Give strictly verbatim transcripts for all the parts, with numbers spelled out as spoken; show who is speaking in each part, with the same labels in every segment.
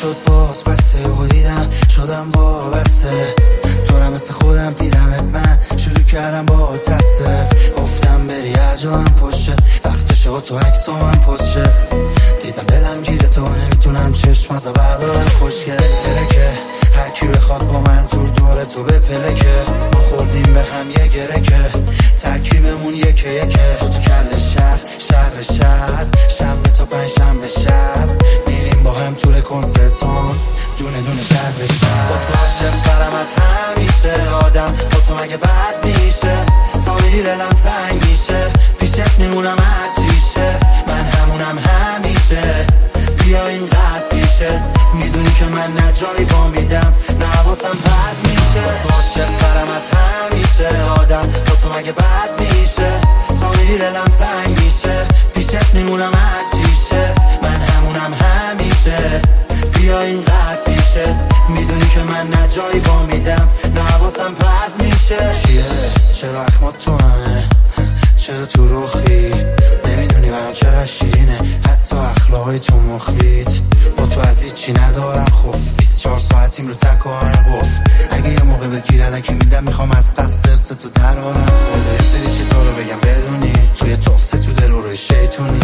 Speaker 1: شد باز بسته و دیدم شدم وابسته تو را مثل خودم دیدمت من شروع کردم با تصف گفتم بری عجبم پشه وقتشه و تو عکس و من پشه دیدم دلم گیره تو نمیتونم چشم از بردارم خوشگل ترکه هر کی بخواد با منظور داره تو به پلکه ما خوردیم به هم یه گرکه ترکیبمون یکه یکه تو تو کل شهر شهر شهر شنبه تا پنج شنبه شب میریم با هم طول کنسرتان دونه دونه شهر به شهر با تو عاشق ترم از همیشه آدم با تو مگه بد میشه تا میری دلم تنگ میشه پیشت میمونم هر چیشه من همونم همیشه بیا اینقدر پیشه میدونی که من نجایی با میدم نه حواسم پرد میشه با تو عاشق ترم از همیشه آدم با تو مگه بد میشه تا میری دلم تنگ میشه پیشت میمونم هر چیشه من همونم همیشه بیا اینقدر پیشه میدونی که من نجایی با میدم نه حواسم پرد میشه چیه؟ چرا اخمات تو همه؟ چرا تو رخی؟ نمیدونی برام چقدر شیرینه حتی اخلاقای تو مخیت با تو از هیچی ندارم خوف بیست و چهار ساعتیم رو تک و آهن قف اگه یه موقع بگیر علکی میدم میخوام از قصد ارس تو درارم خوزه یه سری چیزا رو بگم بدونی توی تخصه تو دل و روی شیطونی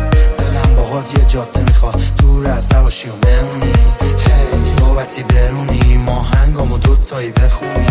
Speaker 1: دلم باهات یه جاده میخواد دور از هواشی و بمونی هی نوبتی برونی ماهنگامو دوتایی بخونی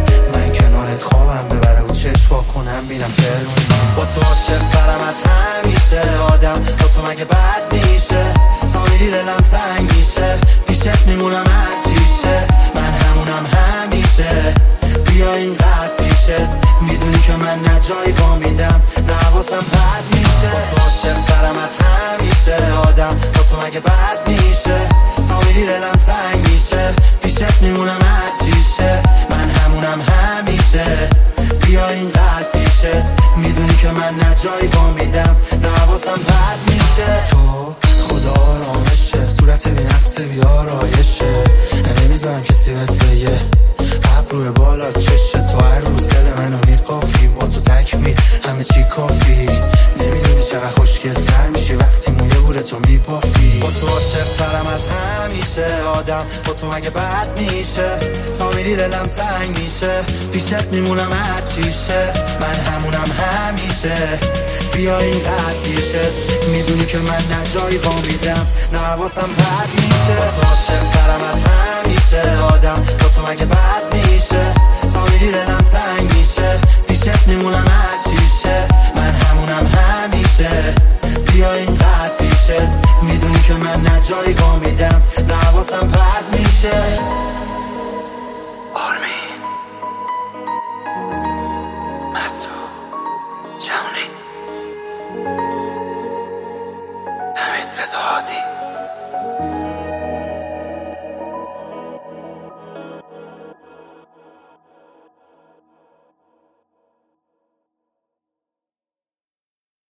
Speaker 1: من کنارت خوابم ببره و چشوا کنم بینم ترونی با تو عاشق ترم از همیشه آدم با تو مگه بد میشه تا میری دلم تنگ میشه پیشت میمونم هر چیشه من همونم همیشه بیا اینقدر پیشه میدونی که من نجایی با میدم نه حواسم پرد میشه با تو عاشق ترم از همیشه آدم با تو مگه بد میشه تا میری دلم تنگ میشه پیشت میمونم هر چیشه من همونم همیشه بیا اینقدر پیشه میدونی که من نجایی با میدم نه حواسم پرد میشه تو خدا آرامشه صورت بی نفس بی آرایشه نمیذارم کسی بهت بگه ابروی بالا چشه تو هر روز دل منو میقافی با تو تکمیل همه چی کافی نمیدونی چقدر خوشگل تر میشی وقتی موی بوره تو میبافی با تو عاشق ترم از همیشه آدم با تو مگه بد میشه تا میری دلم تنگ میشه پیشت میمونم هر چیشه من همونم همیشه بیا اینقدر پیشه میدونی که من نجایی با میدم نه حواسم پرد میشه با تو عاشق ترم از همیشه آدم با تو مگه بد میشه تا میری دلم تنگ میشه